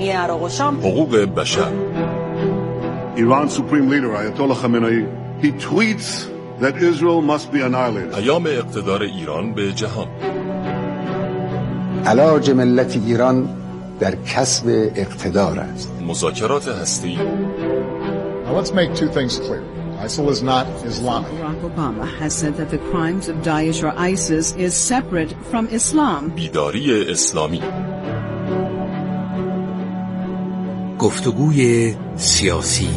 اسلامی عراق و شام. حقوق بشر. Iran's supreme leader Ayatollah Khamenei he tweets that Israel must be annihilated. پیام اقتدار ایران به جهان. علاج ملت ایران در کسب اقتدار است. مذاکرات هسته‌ای. Now let's make two things clear. ISIL is not Islamic. Barack Obama has said that the crimes of Daesh or ISIS is separate from Islam. بیداری اسلامی. گفتگوی سیاسی.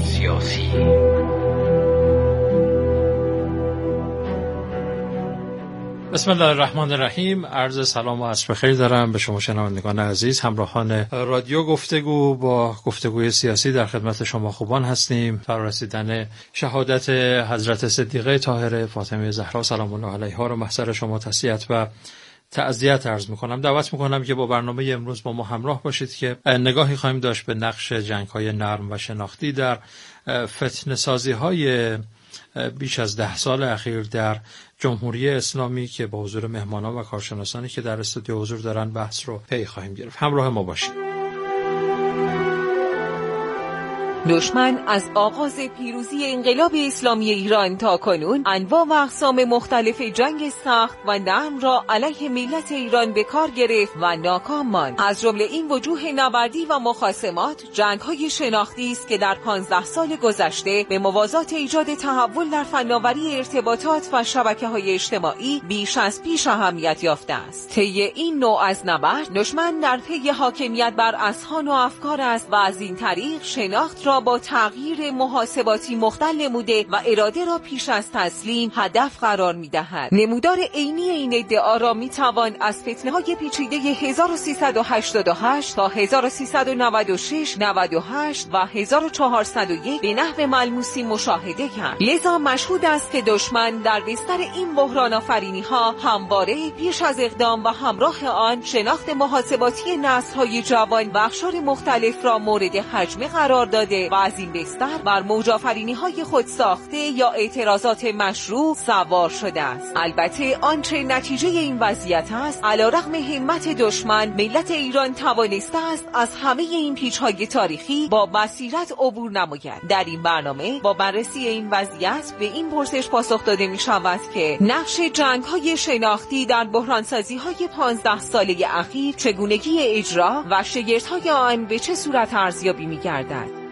بسم الله الرحمن الرحیم. عرض سلام و عصر بخیر دارم به شما شنوندگان عزیز، همراهان رادیو گفتگو. با گفتگوی سیاسی در خدمت شما خوبان هستیم. فرارسیدن شهادت حضرت صدیقه طاهره فاطمه زهرا سلام الله علیها را محضر شما تسلیت و تعزیت عرض میکنم. دعوت میکنم که با برنامه امروز با ما همراه باشید که نگاهی خواهیم داشت به نقش جنگ‌های نرم و شناختی در فتنه‌سازی‌های بیش از 10 سال اخیر در جمهوری اسلامی که با حضور مهمانان و کارشناسانی که در استودیو حضور دارن بحث رو پی خواهیم گرفت. همراه ما باشید. دشمن از آغاز پیروزی انقلاب اسلامی ایران تا کنون انواع و اقسام مختلف جنگ سخت و نرم را علیه ملت ایران به کار گرفت و ناکام ماند. از جمله این وجوه نبردی و مخاصمات جنگ‌های شناختی است که در 15 سال گذشته به موازات ایجاد تحول در فناوری ارتباطات و شبکه‌های اجتماعی بیش از پیش اهمیت یافته است. طی این نوع از نبرد دشمن در پی حاکمیت بر اذهان و افکار است و از این طریق شناخت را با تغییر محاسباتی مختل نموده و اراده را پیش از تسلیم هدف قرار می‌دهد. نمودار عینی این ادعا را می‌توان از فتنه‌های پیچیده 1388 تا 1396، 98 و 1401 به نحو ملموسی مشاهده کرد. لذا مشهود است که دشمن در بستر این بحران آفرینی‌ها همواره پیش از اقدام و همراه آن شناخت محاسباتی نسل‌های جوان و اقشار مختلف را مورد حجمه قرار داده و از این بستر بر موج‌آفرینی‌های خود ساخته یا اعتراضات مشروع سوار شده است. البته آنچه نتیجه این وضعیت است، علیرغم همت دشمن، ملت ایران توانسته است از همه این پیچ‌های تاریخی با بصیرت عبور نماید. در این برنامه با بررسی این وضعیت به این پرسش پاسخ داده می‌شود که نقش جنگ‌های شناختی در بحرانسازی‌های 15 ساله اخیر چگونگی اجرا و شگفت‌های آن به چه صورت ارزیابی می‌گردد.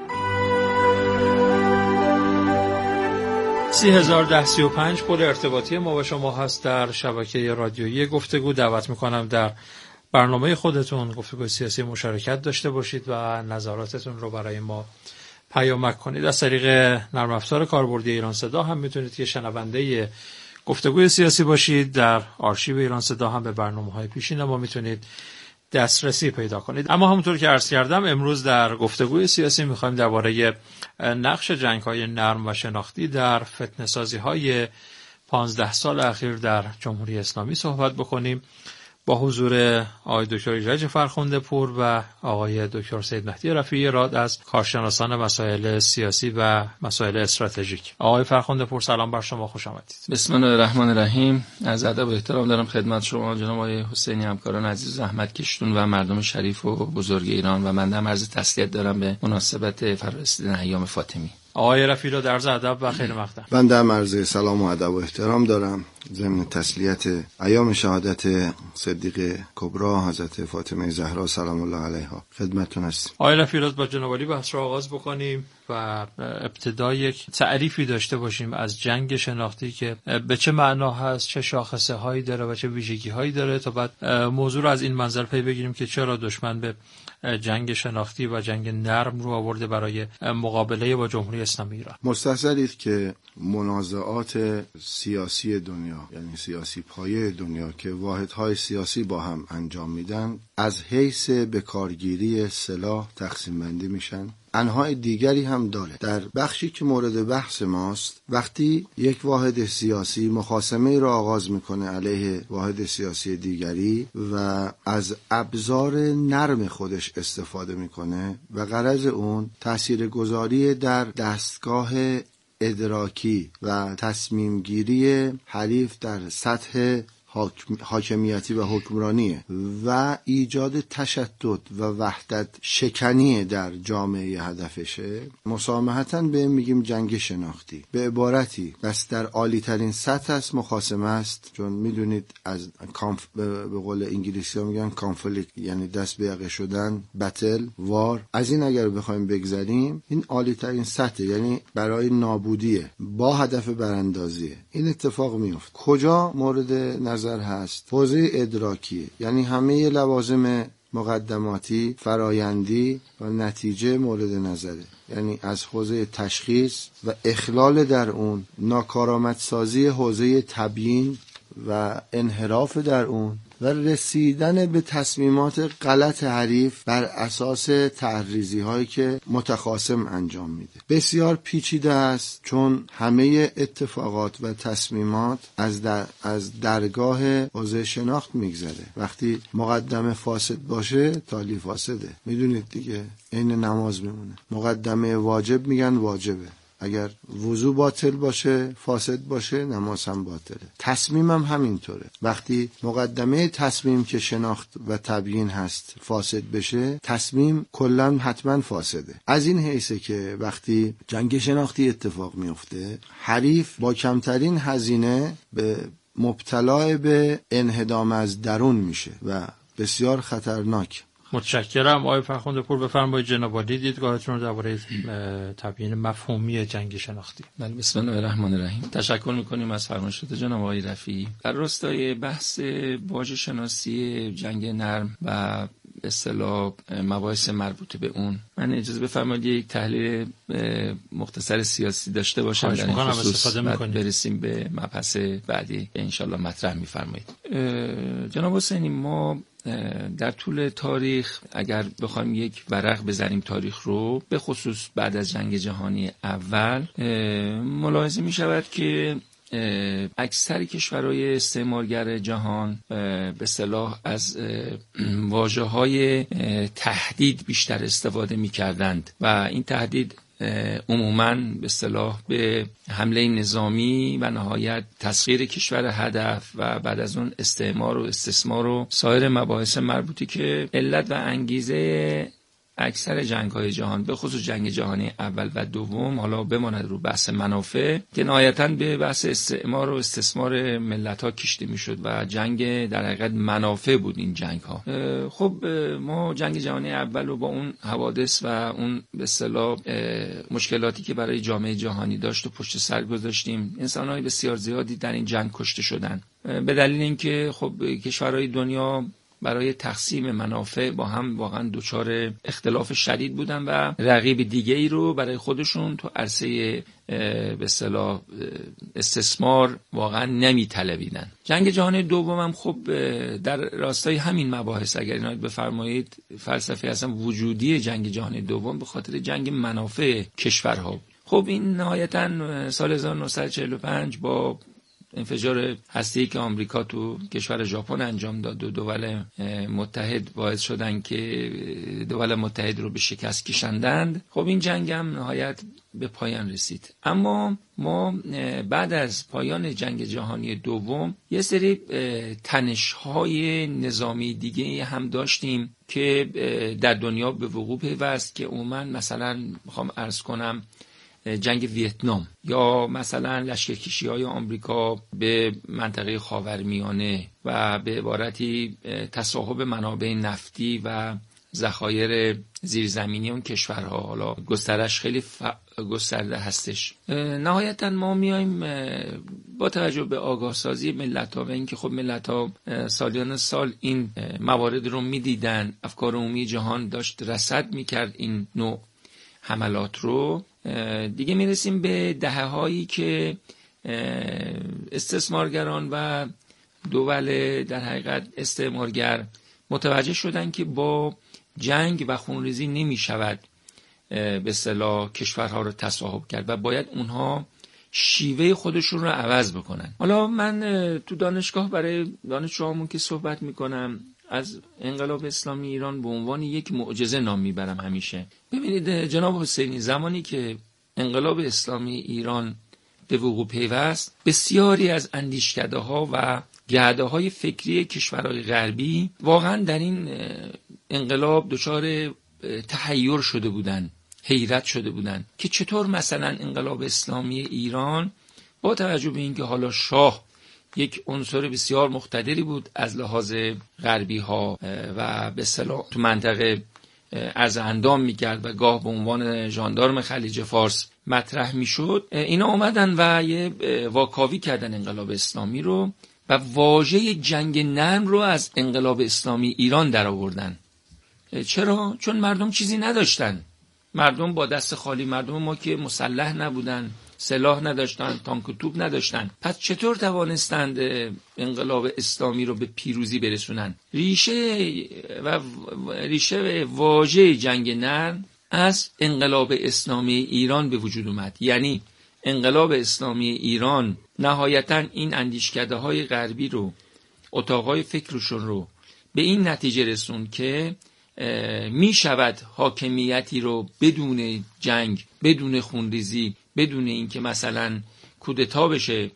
301035 پل ارتباطی ما با شما هست در شبکه رادیویی گفتگو. دعوت میکنم در برنامه خودتون گفتگوی سیاسی مشارکت داشته باشید و نظراتتون رو برای ما پیامک کنید. از طریق نرم افزار کاربردی ایران صدا هم میتونید که شنونده گفتگوی سیاسی باشید. در آرشیو ایران صدا هم به برنامه‌های پیشین ما میتونید دسترسی پیدا کنید. اما همونطور که عرض کردم امروز در گفتگوی سیاسی میخوایم درباره نقش جنگ‌های نرم و شناختی در فتنه‌سازی‌های 15 سال اخیر در جمهوری اسلامی صحبت بکنیم با حضور آقای دکتر ایرج فرخنده پور و آقای دکتر سید مهدی رفیعی راد از کارشناسان مسائل سیاسی و مسائل استراتژیک. آقای فرخنده پور سلام بر شما، خوش آمدید. بسم الله الرحمن الرحیم. از ادب و احترام دارم خدمت شما جناب آقای حسینی، همکاران عزیز زحمت کشیدون و مردم شریف و بزرگ ایران، و من هم عرض تسلیت دارم به مناسبت فرارسیدن ایام فاطمی. آقای رفیعی را عرض ادب و خیر مقدم. بنده هم عرض سلام و ادب و احترام دارم ضمن تسلیت ایام شهادت صدیقه کبری حضرت فاطمه زهرا سلام الله علیها خدمتتون هستیم. آقای رفیعی را با جناب عالی بحث را آغاز بکنیم و ابتدا یک تعریفی داشته باشیم از جنگ شناختی که به چه معنا هست، چه شاخصه هایی داره و چه ویژگی هایی داره، تا بعد موضوع رو از این منظر پی بگیریم که چرا دشمن به جنگ شناختی و جنگ نرم رو آورده برای مقابله با جمهوری اسلامی ایران. مستحضرید که منازعات سیاسی دنیا، یعنی سیاسی پایه دنیا که واحدهای سیاسی با هم انجام میدن، از حیث بکارگیری سلاح تقسیم بندی میشن. انواع دیگری هم داره. در بخشی که مورد بحث ماست، وقتی یک واحد سیاسی مخاصمه را آغاز میکنه علیه واحد سیاسی دیگری و از ابزار نرم خودش استفاده میکنه و غرض اون تاثیرگذاری در دستگاه ادراکی و تصمیم گیری حریف در سطح حاکمیتی و حکمرانیه و ایجاد تشدد و وحدت شکنی در جامعه هدفشه، مسامحتاً به میگیم جنگ شناختی. به عبارتی بس در عالی ترین سطح است مخاصمه است، چون میدونید از به قول انگلیسی ها میگن کانفلیکت، یعنی دست به یقه شدن، بتل، وار. از این اگر بخوایم بگذریم این عالی ترین سطح، یعنی برای نابودیه با هدف براندازیه. این اتفاق میفته. کجا مورد نظر هست؟ حوزه ادراکی، یعنی همه لوازم مقدماتی، فرایندی و نتیجه مورد نظره. یعنی از حوزه تشخیص و اخلال در اون، ناکارآمدسازی حوزه تبیین و انحراف در اون و رسیدن به تصمیمات غلط حریف بر اساس طرح‌ریزی هایی که متخاصم انجام میده. بسیار پیچیده است، چون همه اتفاقات و تصمیمات از درگاه حوزه شناخت میگذره. وقتی مقدمه فاسد باشه تالی فاسده. میدونید دیگه، عین نماز میمونه. مقدمه واجب میگن واجبه، اگر وضو باطل باشه، فاسد باشه، نماز هم باطله. تصمیم هم همینطوره. وقتی مقدمه تصمیم که شناخت و تبیین هست فاسد بشه، تصمیم کلاً حتما فاسده. از این حیثه که وقتی جنگ شناختی اتفاق میفته، حریف با کمترین هزینه مبتلا به انهدام از درون میشه و بسیار خطرناک. متشکرم آقای فرخنده پور. بفرمایید جناب عالی دیدگاهتون رو درباره تبیین مفهومی جنگ شناختی. بله، بسم الله الرحمن الرحیم. تشکر میکنیم از فرمایشات جناب آقای رفیعی. در راستای بحث واژه شناسی جنگ نرم و به اصطلاح مباحث مربوط به اون، من اجازه بفرمایید یک تحلیل مختصر سیاسی داشته باشم در این خصوص، بعد برسیم به مبحث بعدی که انشالله مطرح میفرمایید. جناب حسینی، ما در طول تاریخ اگر بخوایم یک ورق بزنیم تاریخ رو، به خصوص بعد از جنگ جهانی اول، ملاحظه می شود که اکثر کشورهای استعمارگر جهان به اصطلاح از واژه‌های تهدید بیشتر استفاده می‌کردند و این تهدید عموماً به اصطلاح به حمله نظامی و نهایت تسخیر کشور هدف و بعد از اون استعمار و استثمار و سایر مباحث مربوطی که علت و انگیزه اکثر جنگ‌های جهان، به خصوص جنگ جهانی اول و دوم، حالا بماند رو بحث منافع، که نهایتاً به بحث استعمار و استثمار ملت‌ها کشیده می‌شد و جنگ در حقیقت منافع بود این جنگ‌ها. خب ما جنگ جهانی اول رو با اون حوادث و اون به اصطلاح مشکلاتی که برای جامعه جهانی داشت و پشت سر گذاشتیم. انسان‌های بسیار زیادی در این جنگ کشته شدن به دلیل اینکه خب کشورهای دنیا برای تقسیم منافع با هم واقعا دچار اختلاف شدید بودن و رقیب دیگه ای رو برای خودشون تو عرصه به اصطلاح استثمار واقعا نمی‌طلبیدن. جنگ جهانی دوم هم خب در راستای همین مباحث، اگر عنایت بفرمایید، فلسفه اصلا وجودی جنگ جهانی دوم به خاطر جنگ منافع کشورها بود. خب این نهایتاً سال 1945 با انفجار هسته‌ای که آمریکا تو کشور ژاپن انجام داد و دول متحد باعث شدن که دول متحد رو به شکست کشاندند. خب این جنگ هم نهایت به پایان رسید. اما ما بعد از پایان جنگ جهانی دوم یه سری تنش‌های نظامی دیگه هم داشتیم که در دنیا به وقوع پیوست، که عموماً مثلا میخوام عرض کنم جنگ ویتنام یا مثلا لشکرکشی‌های آمریکا به منطقه خاورمیانه و به عبارتی تصاحب منابع نفتی و ذخایر زیرزمینی اون کشورها، حالا گسترش خیلی گسترده هستش. نهایتا ما میایم با توجه به آگاه سازی ملت‌ها و اینکه خب ملت‌ها سالیان سال این موارد رو می‌دیدن، افکار عمومی جهان داشت رصد می‌کرد این نوع حملات رو، دیگه میرسیم به دهه‌هایی که استثمارگران و دول در حقیقت استعمارگر متوجه شدن که با جنگ و خونریزی نمیشود به اصطلاح کشورها رو تصاحب کرد و باید اونها شیوه خودشون رو عوض بکنن. حالا من تو دانشگاه برای دانشجوامون که صحبت میکنم از انقلاب اسلامی ایران به عنوان یک معجزه نام میبرم همیشه. ببینید جناب حسینی، زمانی که انقلاب اسلامی ایران به وقوع پیوست، بسیاری از اندیشکده‌ها و گرده‌های فکری کشورهای غربی واقعا در این انقلاب دچار تحیر شده بودن، حیرت شده بودن که چطور مثلا انقلاب اسلامی ایران با توجه به اینکه حالا شاه یک عنصر بسیار مقتدری بود از لحاظ غربی ها و به اصطلاح تو منطقه عرض اندام میکرد و گاه به عنوان ژاندارم خلیج فارس مطرح میشد، اینا اومدن و یه واکاوی کردن انقلاب اسلامی رو و واژه جنگ نرم رو از انقلاب اسلامی ایران در آوردن. چرا؟ چون مردم چیزی نداشتن، مردم با دست خالی، مردم ما که مسلح نبودن، سلاح نداشتن، تانک و توپ نداشتن، پس چطور توانستند انقلاب اسلامی رو به پیروزی برسونن؟ ریشه واژه جنگ نرم از انقلاب اسلامی ایران به وجود اومد. یعنی انقلاب اسلامی ایران نهایتاً این اندیشکده‌های غربی رو، اتاقای فکرشون رو به این نتیجه رسون که می شود حاکمیتی رو بدون جنگ، بدون خونریزی، بدون اینکه مثلا کودتا بشه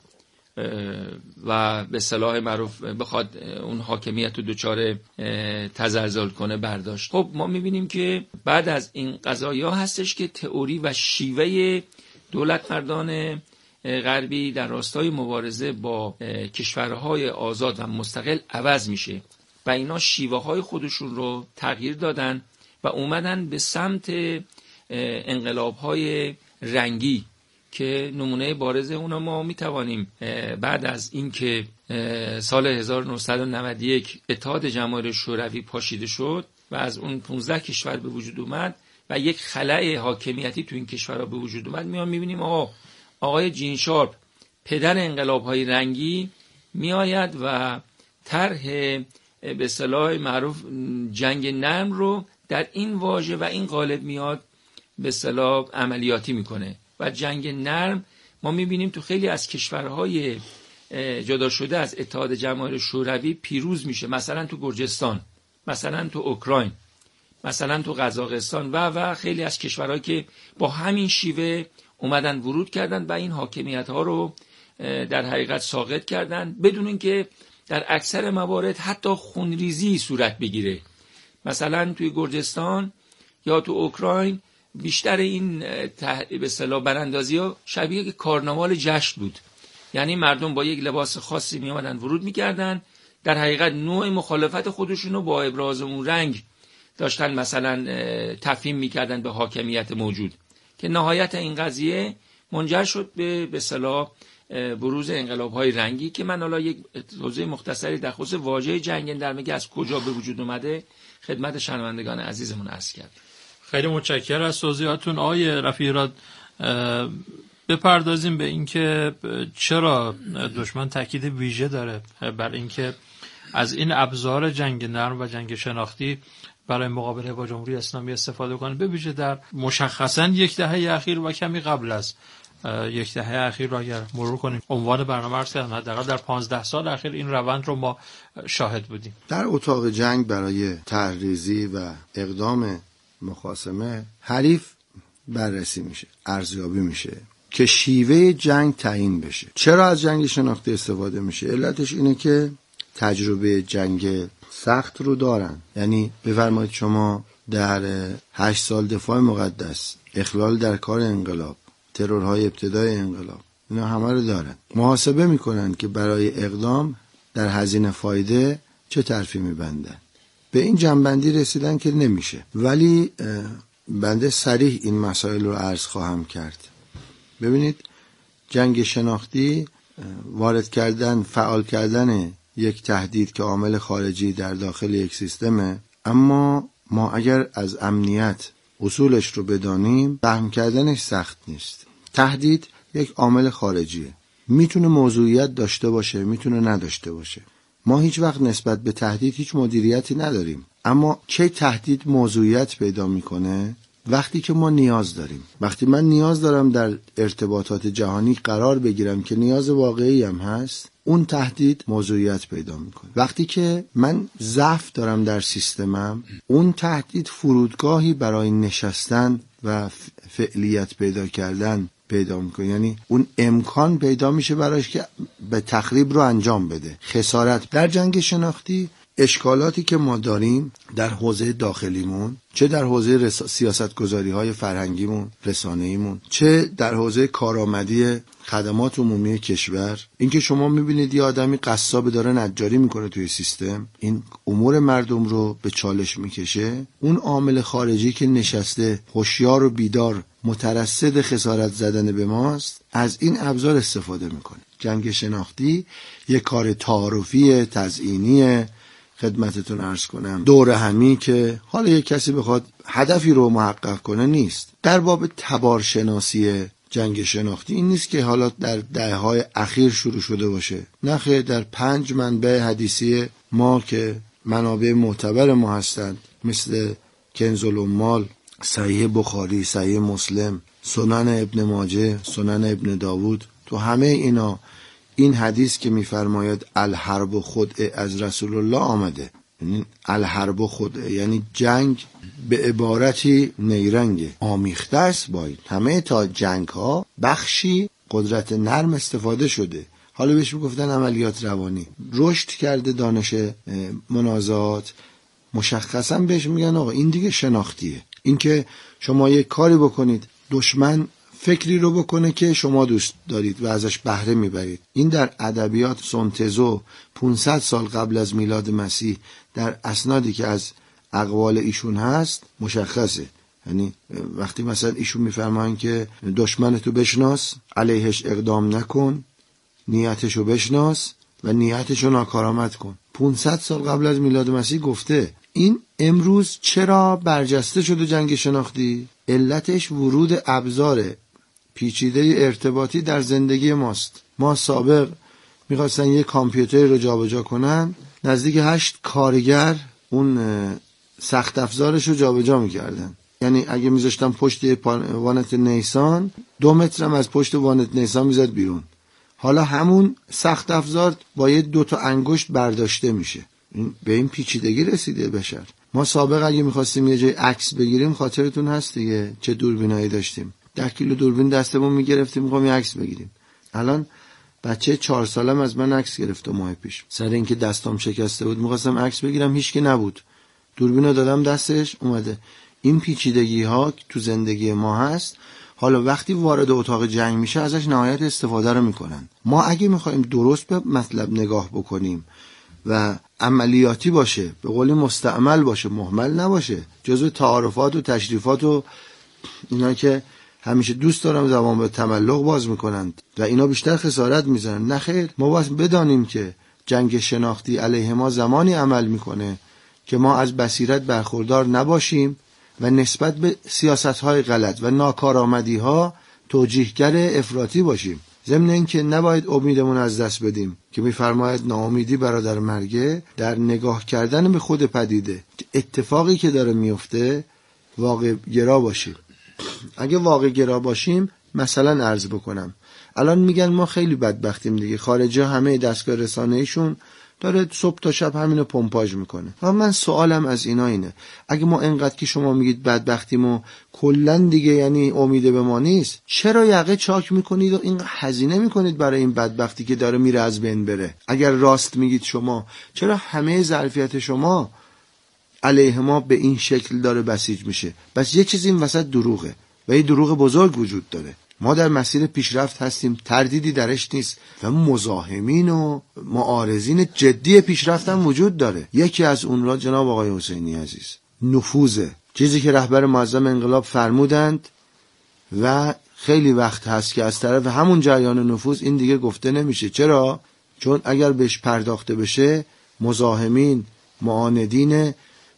و به اصطلاح معروف بخواد اون حاکمیت رو دچار تزلزل کنه برداشت. خب ما میبینیم که بعد از این قضایا هستش که تئوری و شیوه دولت مردان غربی در راستای مبارزه با کشورهای آزاد و مستقل عوض میشه و اینا شیوه های خودشون رو تغییر دادن و اومدن به سمت انقلاب های رنگی که نمونه بارز اونا ما میتوانیم بعد از اینکه سال 1991 اتحاد جماهیر شوروی پاشیده شد و از اون 15 کشور به وجود اومد و یک خلأ حاکمیتی تو این کشورها به وجود اومد، میبینیم آقای جین شارپ پدر انقلاب های رنگی میآید و طرح به اصطلاح معروف جنگ نرم رو در این واژه و این قالب میاد به اصطلاح عملیاتی میکنه و جنگ نرم ما میبینیم تو خیلی از کشورهای جدا شده از اتحاد جماهیر شوروی پیروز میشه، مثلا تو گرجستان، مثلا تو اوکراین، مثلا تو قزاقستان و خیلی از کشورهایی که با همین شیوه اومدن ورود کردن و این حاکمیت ها رو در حقیقت ساقط کردن بدون اینکه در اکثر موارد حتی خونریزی صورت بگیره. مثلا توی گرجستان یا تو اوکراین بیشتر این به اصطلاح براندازی ها شبیه کارناوال جشن بود، یعنی مردم با یک لباس خاصی می اومدن ورود میکردن، در حقیقت نوع مخالفت خودشونو با ابراز اون رنگ داشتن مثلا تفهیم میکردن به حاکمیت موجود که نهایت این قضیه منجر شد به اصطلاح بروز انقلاب‌های رنگی که من حالا یک توضیح مختصری در خصوص واژه جنگ نرم که از کجا به وجود اومده خدمت شنوندگان عزیزمون عرض کردم. خیلی متشکرم از توضیحاتون آقای رفیع‌راد. بپردازیم به اینکه چرا دشمن تاکید ویژه داره بر اینکه از این ابزار جنگ نرم و جنگ شناختی برای مقابله با جمهوری اسلامی استفاده کنه، به ویژه در مشخصاً یک دهه اخیر و کمی قبل از یک دهه اخیر را اگر مرور کنیم عنوان برنامه عرض کردم حداقل در 15 سال اخیر این روند رو ما شاهد بودیم. در اتاق جنگ برای طرح‌ریزی و اقدام مخاصمه حریف بررسی میشه، ارزیابی میشه که شیوه جنگ تعیین بشه. چرا از جنگ شناختی استفاده میشه؟ علتش اینه که تجربه جنگ سخت رو دارن. یعنی بفرمایید شما در 8 سال دفاع مقدس، اخلال در کار انقلاب، ترورهای ابتدای انقلاب، اینا همه رو دارن. محاسبه میکنن که برای اقدام در هزینه فایده چه طرفی میبندن. به این جنبندی رسیدن که نمیشه، ولی بنده صریح این مسائل رو عرض خواهم کرد. ببینید جنگ شناختی وارد کردن، فعال کردن یک تهدید که عامل خارجی در داخل یک سیستمه، اما ما اگر از امنیت اصولش رو بدانیم فهم کردنش سخت نیست. تهدید یک عامل خارجیه، میتونه موضوعیت داشته باشه، میتونه نداشته باشه. ما هیچ وقت نسبت به تهدید هیچ مدیریتی نداریم، اما چه تهدید موضوعیت پیدا میکنه؟ وقتی که ما نیاز داریم. وقتی من نیاز دارم در ارتباطات جهانی قرار بگیرم که نیاز واقعی هم هست، اون تهدید موضوعیت پیدا میکنه. وقتی که من ضعف دارم در سیستمم، اون تهدید فرودگاهی برای نشستن و فعلیت پیدا کردن پیدا میکنه، یعنی اون امکان پیدا میشه براش که به تخریب رو انجام بده. خسارت در جنگ شناختی، اشکالاتی که ما داریم در حوزه داخلیمون، چه در حوزه سیاستگذاری‌های فرهنگیمون، رسانه‌ایمون، چه در حوزه کارآمدی خدمات عمومی کشور، اینکه شما میبینید یه آدمی قصاب داره نجاری میکنه توی سیستم، این امور مردم رو به چالش میکشه. اون عامل خارجی که نشسته هوشیار و بیدار مترصد خسارت زدن به ماست، از این ابزار استفاده میکنه. جنگ شناختی یک کار تعارفی تزیینی، خدمتتون عرض کنم دور همی که حالا یک کسی بخواد هدفی رو محقق کنه نیست. در باب تبارشناسی جنگ شناختی این نیست که حالا در دهه‌های اخیر شروع شده باشه، نه خیر، در 5 منبع حدیثی ما که منابع معتبر ما هستند، مثل کنز الاموال، صحیح بخاری، صحیح مسلم، سنن ابن ماجه، سنن ابن داوود، تو همه اینا این حدیث که میفرماید الحرب خدعه از رسول الله آمده. یعنی الحرب خدعه یعنی جنگ به عبارتی نیرنگ آمیخته است با این. همه تا جنگ ها بخشی قدرت نرم استفاده شده. حالا بهش میگفتن عملیات روانی. رشد کرده دانش منازعات، مشخصا بهش میگن آقا این دیگه شناختیه. این که شما یک کاری بکنید دشمن فکری رو بکنه که شما دوست دارید و ازش بهره میبرید. این در ادبیات سنتزو 500 سال قبل از میلاد مسیح در اسنادی که از اقوال ایشون هست مشخصه. یعنی وقتی مثلا ایشون میفرمایند که دشمنتو بشناس، علیهش اقدام نکن، نیتشو بشناس و نیتشو ناکارآمد کن. 500 سال قبل از میلاد مسیح گفته. این امروز چرا برجسته شده جنگ شناختی؟ علتش ورود ابزار پیچیده ارتباطی در زندگی ماست. ما سابق میخواستن یک کامپیوتر رو جابجا کنن، نزدیک 8 کارگر اون سخت افزارش رو جابجا میکردن. یعنی اگه میذاشتن پشت وانت نیسان 2 متر هم از پشت وانت نیسان میزد بیرون. حالا همون سخت افزار با یه 2 تا انگشت برداشته میشه. به این پیچیدگی رسیده بشر. ما سابق اگه میخواستیم یه جای عکس بگیریم، خاطرتون هست دیگه چه دوربینایی داشتیم، 10 کیلو دوربین دستمون میگرفتیم میخوام یه عکس بگیریم. الان بچه 4 سالم از من عکس گرفت 2 ماه پیش، سر اینکه دستام شکسته بود میخواستم عکس بگیرم، هیچ کی نبود، دوربینو دادم دستش اومده. این پیچیدگی ها تو زندگی ما هست. حالا وقتی وارد اتاق جنگ میشه ازش نهایت استفاده رو میکنن. ما اگه میخوایم درست به مطلب نگاه بکنیم و عملیاتی باشه، به قولی مستعمل باشه، مهمل نباشه، جزو تعارفات و تشریفات و اینا که همیشه دوست دارم زبان به تملق باز میکنند و اینا بیشتر خسارت میزنن. نه خیر، ما باید بدانیم که جنگ شناختی علیه ما زمانی عمل میکنه که ما از بصیرت برخوردار نباشیم و نسبت به سیاست‌های غلط و ناکارآمدی‌ها توجیهگر افراطی باشیم. ضمن اینکه نباید امیدمون از دست بدیم که می‌فرماید ناامیدی برادر مرگه، در نگاه کردن به خود پدیده اتفاقی که داره میفته واقع گرا باشیم. اگه واقع گرا باشیم، مثلا عرض بکنم الان میگن ما خیلی بدبختیم دیگه، خارجی ها همه دستگاه رسانه‌ایشون داره صبح تا شب همینو پمپاژ میکنه. و من سوالم از اینا اینه، اگه ما انقدر که شما میگید بدبختیم و کلن دیگه یعنی امیده به ما نیست، چرا یقه چاک میکنید و این هزینه میکنید برای این بدبختی که داره میره از بین بره؟ اگر راست میگید شما، چرا همه ظرفیت شما علیه ما به این شکل داره بسیج میشه؟ بس یه چیز این وسط دروغه و یه دروغ بزرگ وجود داره. ما در مسیر پیشرفت هستیم، تردیدی درش نیست و مزاحمین و معارضین جدی پیشرفت هم وجود داره. یکی از اون را جناب آقای حسینی عزیز نفوذه، چیزی که رهبر معظم انقلاب فرمودند و خیلی وقت هست که از طرف همون جریان نفوذ این دیگه گفته نمیشه. چرا؟ چون اگر بهش پرداخته بشه، مزاحمین، معاندین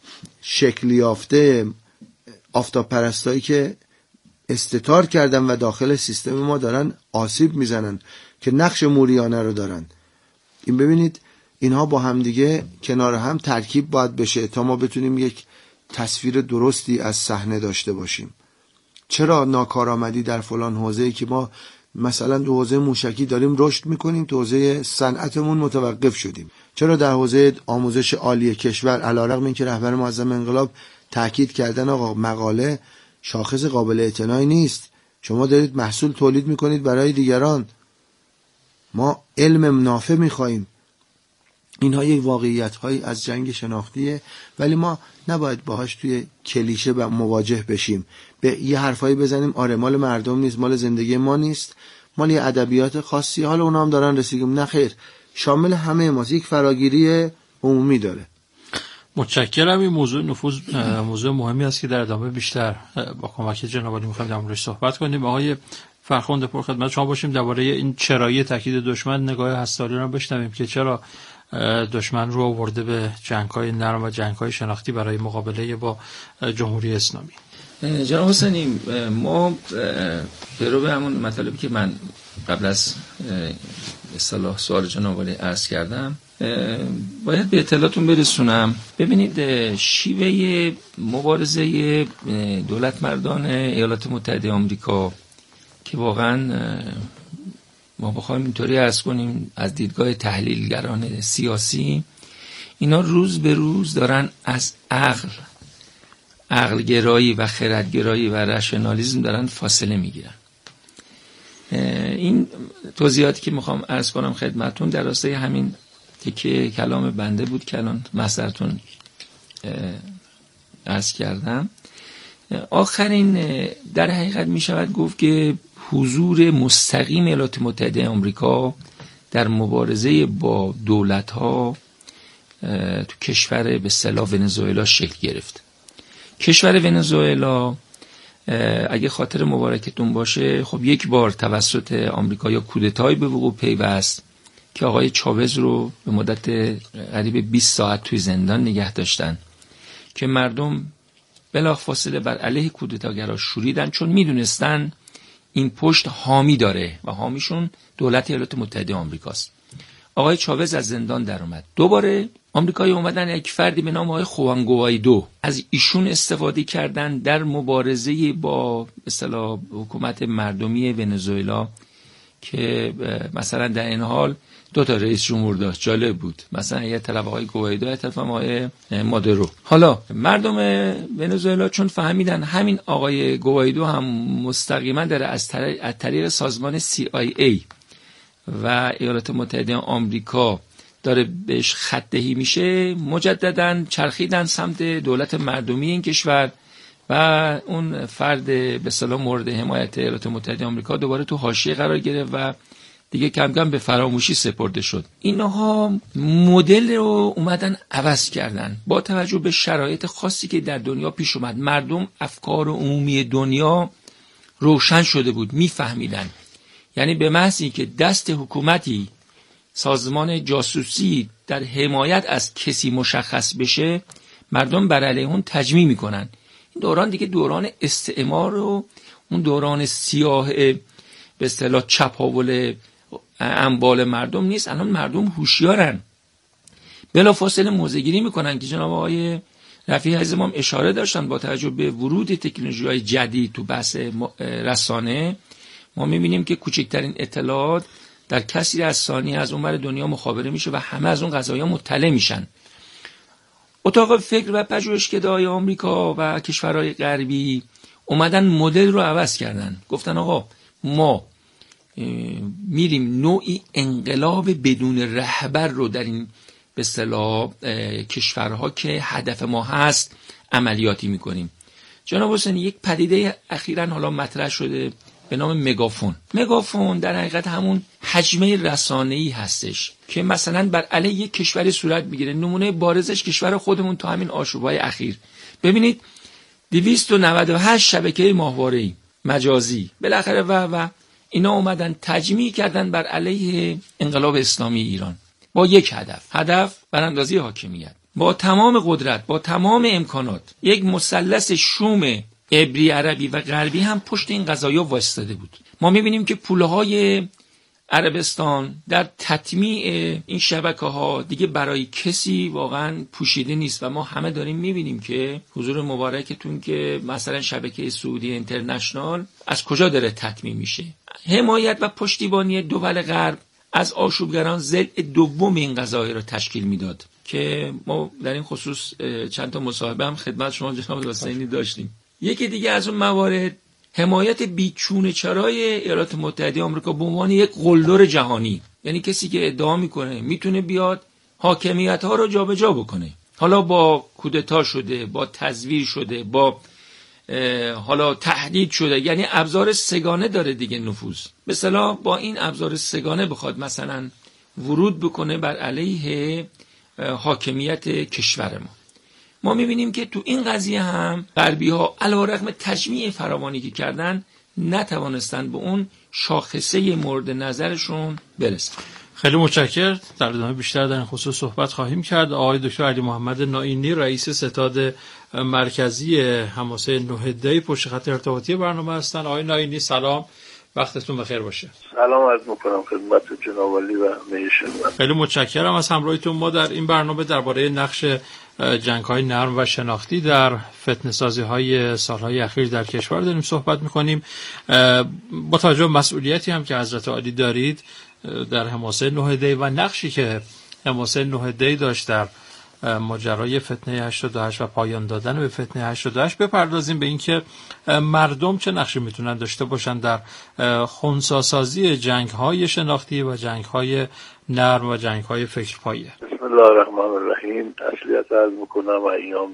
شکل یافته، آفتاب پرستایی که استتار کردن و داخل سیستم ما دارن آسیب میزنن که نقش موریانه رو دارن. این ببینید اینها با هم دیگه کنار هم ترکیب باید بشه تا ما بتونیم یک تصویر درستی از صحنه داشته باشیم. چرا ناکارآمدی در فلان حوزه‌ای که ما مثلا تو حوزه موشکی داریم رشد میکنیم، تو حوزه صنعتمون متوقف شدیم؟ چرا در حوزه آموزش عالی کشور علیرغم اینکه رهبر معظم انقلاب تاکید کردن آقا مقاله شاخص قابل اعتنایی نیست، شما دارید محصول تولید میکنید برای دیگران. ما علم نافع میخواییم. اینها یک واقعیت هایی از جنگ شناختیه، ولی ما نباید باهاش توی کلیشه مواجه بشیم، به یه حرفایی بزنیم آره مال مردم نیست، مال زندگی ما نیست، مال یه ادبیات خاصی، حالا اونا هم دارن رسیدگی. نه خیر، شامل همه ماست، یک فراگیری عمومی داره. متشکرم. این موضوع مهمی است که در ادامه بیشتر با کمک جناب عالی می‌خوایم در موردش صحبت کنیم. آقای فرخنده پر خدمت شما باشیم درباره این چرایی تاکید دشمن نگاه هستاری رو بشنویم که چرا دشمن رو آورده به جنگ‌های نرم و جنگ‌های شناختی برای مقابله با جمهوری اسلامی. جناب حسینی، ما برو به همون مطالبی که من قبل از اصطلاح سوال جناب عالی عرض کردم باید به اطلاعاتون برسونم. ببینید شیوه مبارزه دولت مردان ایالات متحده آمریکا که واقعا ما بخوایم اینطوری عرض کنیم از دیدگاه تحلیلگران سیاسی، اینا روز به روز دارن از عقلگرایی و خردگرایی و رشنالیسم دارن فاصله میگیرن. این توضیحاتی که میخوام عرض کنم خدمتون در راستای همین تیکه کلام بنده بود که الان مصدرتون عرض کردم. آخرین در حقیقت میشود گفت که حضور مستقیم ایالات متحده آمریکا در مبارزه با دولت‌ها تو کشور به اصطلاح ونزوئلا شکل گرفت. کشور ونزوئلا اگه خاطر مبارکتون باشه، خب یک بار توسط آمریکا یا کودتایی به وقوع پیوست که آقای چاوز رو به مدت قریب 20 ساعت توی زندان نگه داشتن که مردم بلافاصله بر علیه کودتاگرا شوریدن، چون میدونستن این پشت حامی داره و حامیشون دولت ایالات متحده آمریکاست. آقای چاوز از زندان در اومد. دوباره آمریکایی اومدن یک فردی به نام آقای خوان گوایدو از ایشون استفاده کردن در مبارزه با اصطلاح حکومت مردمی ونزوئلا که مثلا در این حال دو تا رئیس جمهور داشت. جالب بود، مثلا یه طرف آقای گوایدو، یه طرف آقای مادرو. حالا مردم ونزوئلا چون فهمیدن همین آقای گوایدو هم مستقیما داره از طریق سازمان CIA و ایالات متحده آمریکا داره بهش خط دهی میشه، مجدداً چرخیدن سمت دولت مردمی این کشور و اون فرد به اصطلاح مورد حمایت ایالات متحده آمریکا دوباره تو حاشیه قرار گرفت و دیگه کم کم به فراموشی سپرده شد. اینها مدل رو اومدن عوض کردن با توجه به شرایط خاصی که در دنیا پیش اومد. مردم افکار عمومی دنیا روشن شده بود، میفهمیدن. یعنی به محض اینکه دست حکومتی، سازمان جاسوسی در حمایت از کسی مشخص بشه، مردم بر علیه اون تجمیع میکنن. این دوران دیگه دوران استعمار و اون دوران سیاه به اصطلاح چپاول اموال مردم نیست. الان مردم هوشیارن، بلافاصله موضع‌گیری میکنن که جناب آقای رفیع عزیز ما اشاره داشتن با توجه به ورود تکنولوژی‌های جدید تو بحث رسانه. ما میبینیم که کوچکترین اطلاعات در کسری از ثانیه از اونور دنیا مخابره میشه و همه از اون قضایا مطلع میشن. اتاق فکر و پژوهشکده‌های آمریکا و کشورهای غربی اومدن مدل رو عوض کردن. گفتن آقا ما میریم نوعی انقلاب بدون رهبر رو در این به اصطلاح کشورها که هدف ما هست عملیاتی میکنیم. جناب حسینی، یک پدیده اخیراً حالا مطرح شده به نام مگافون در حقیقت همون حجمه رسانه‌ای هستش که مثلا بر علیه یک کشور صورت میگیره. نمونه بارزش کشور خودمون تو همین آشوب‌های اخیر. ببینید 298 شبکه ماهواره‌ای مجازی بالاخره و اینا اومدن تجمیع کردن بر علیه انقلاب اسلامی ایران با یک هدف براندازی حاکمیت، با تمام قدرت، با تمام امکانات. یک مثلث شوم عبری، عربی و غربی هم پشت این قضایا وایستاده بود. ما میبینیم که پوله‌های عربستان در تطمیع این شبکه‌ها دیگه برای کسی واقعا پوشیده نیست و ما همه داریم میبینیم که حضور مبارکتون که مثلا شبکه سعودی اینترنشنال از کجا داره تطمیع میشه. حمایت و پشتیبانی دول غرب از آشوبگران ضلع دوم این قضایا رو تشکیل میداد که ما در این خصوص چند تا مصاحبه هم خدمت شما جناب حسینی داشتیم. یکی دیگه از اون موارد حمایت بیچونه چرای ایالات متحده آمریکا به عنوان یک قلدر جهانی، یعنی کسی که ادعا میکنه میتونه بیاد حاکمیت ها رو جابجا بکنه، حالا با کودتا شده، با تزویر شده، با حالا تهدید شده، یعنی ابزار سگانه داره دیگه نفوذ. به اصطلاح با این ابزار سگانه بخواد مثلا ورود بکنه بر علیه حاکمیت کشور ما میبینیم که تو این قضیه هم غربی ها علیرغم تجمیع فراوانی که کردن نتوانستن به اون شاخصه مورد نظرشون برسن. خیلی متشکرم. در ادامه بیشتر در این خصوص صحبت خواهیم کرد. آقای دکتر علی محمد نائینی، رئیس ستاد مرکزی حماسه 9 دی، پشت خط ارتباطی برنامه هستند. آقای نائینی سلام، وقتتون بخیر باشه. سلام عرض می‌کنم خدمت جناب عالی و همه شما. خیلی متشکرم از همراهیتون. ما در این برنامه درباره نقش جنگ‌های نرم و شناختی در فتنه‌سازی‌های سال‌های اخیر در کشور داریم صحبت می‌کنیم. با توجه به مسئولیتی هم که حضرت عالی دارید در حماسه 9 دی و نقشی که حماسه 9 دی داشت در ماجرای فتنه 88 و پایان دادن به فتنه 88، بپردازیم به اینکه مردم چه نقشی میتونن داشته باشن در خنثی‌سازی جنگ‌های شناختی و جنگ‌های نرم و جنگ‌های فکرپایه. بسم الله الرحمن الرحیم. تسلیت عرض می‌کنم ایام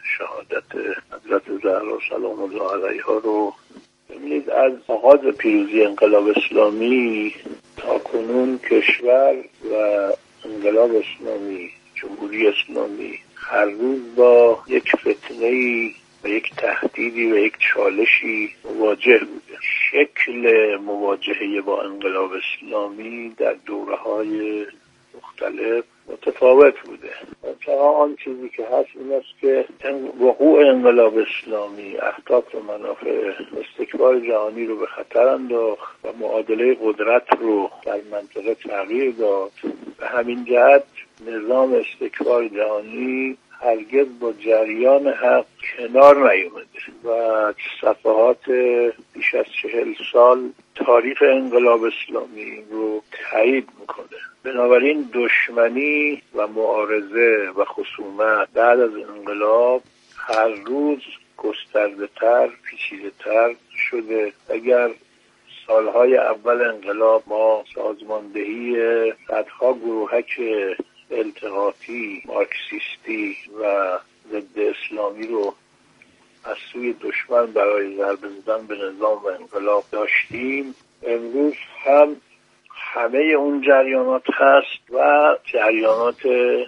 شهادت حضرت زهرا سلام الله علیها رو. ببینید، از آغاز پیروزی انقلاب اسلامی تا کنون کشور و انقلاب اسلامی، جمهوری اسلامی، هر روز با یک فتنه‌ای و یک تهدیدی و یک چالشی مواجه بوده. شکل مواجهه با انقلاب اسلامی در دوره‌های مختلف متفاوت بوده. منتها آن چیزی که هست این است که وقوع انقلاب اسلامی اهداف و منافع استکبار جهانی رو به خطر انداخت و معادله قدرت رو در منطقه تغییر داد. به همین جهت نظام استکبار جهانی هرگز با جریان حق کنار نیامده و صفحات بیش از 40 سال تاریخ انقلاب اسلامی رو تایید میکنه. بنابراین دشمنی و معارضه و خصومت بعد از انقلاب هر روز گسترده تر، پیچیده تر شده. اگر سالهای اول انقلاب ما سازماندهی صدها گروهک التقاطی، مارکسیستی و ضد اسلامی رو از سوی دشمن برای ضربه زدن به نظام و انقلاب داشتیم، امروز هم همه اون جریانات هست و جریانات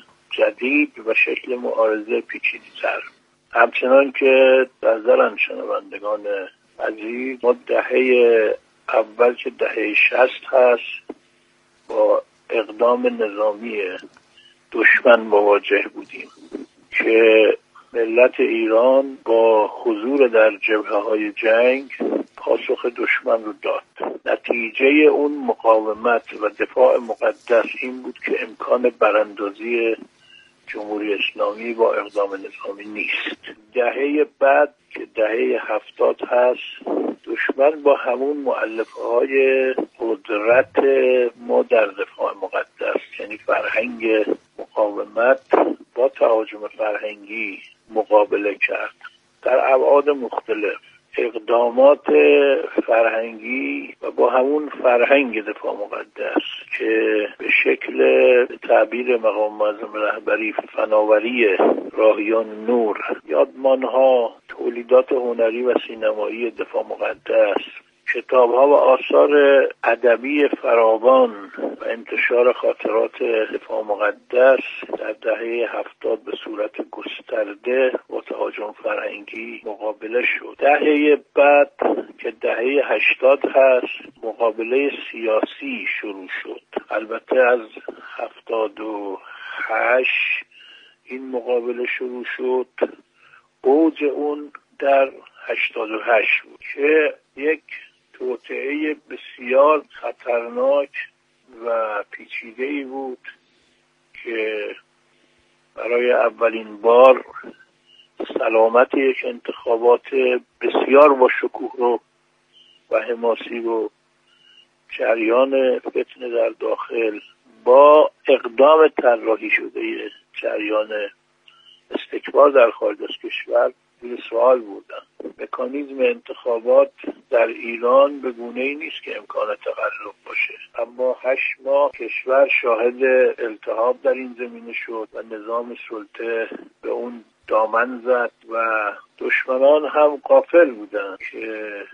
جدید و شکل معارضه پیچیده‌تر. همچنان که نظرن شنوندگان عزیز، ما دهه اول که دهه 60 هست با اقدام نظامی دشمن مواجه بودیم که ملت ایران با حضور در جبهه‌های جنگ پاسخ دشمن رو داد. نتیجه اون مقاومت و دفاع مقدس این بود که امکان براندازی جمهوری اسلامی با اقدام نظامی نیست. دهه بعد که دهه 70 هست، دشمن با همون مؤلفه‌های قدرت ما در دفاع مقدس، یعنی فرهنگ مقاومت، با تهاجم فرهنگی مقابله کرد در ابعاد مختلف. اقدامات فرهنگی و با همون فرهنگ دفاع مقدس که به شکل تعبیر مقام معظم رهبری فناوری راهیان نور، یادمانها، تولیدات هنری و سینمایی دفاع مقدس، کتاب‌ها و آثار ادبی فراوان و انتشار خاطرات دفاع مقدس در دهه 70 به صورت گسترده با تهاجم فرهنگی مقابله شد. دهه بعد که دهه 80 هست، مقابله سیاسی شروع شد. البته از 78 این مقابله شروع شد. اوج اون در 88 بود که یک توطئه بسیار خطرناک و پیچیده‌ای بود که برای اولین بار سلامت یک انتخابات بسیار با شکوه رو و حماسی رو جریان فتنه در داخل با اقدام طراحی شده جریان استکبار در خارج از کشور زیر سوال بردن. مکانیزم انتخابات در ایران به گونه‌ای نیست که امکان تقلب باشه، اما 8 ماه کشور شاهد التهاب در این زمینه شد و نظام سلطه به اون دامن زد و دشمنان هم غافل بودن که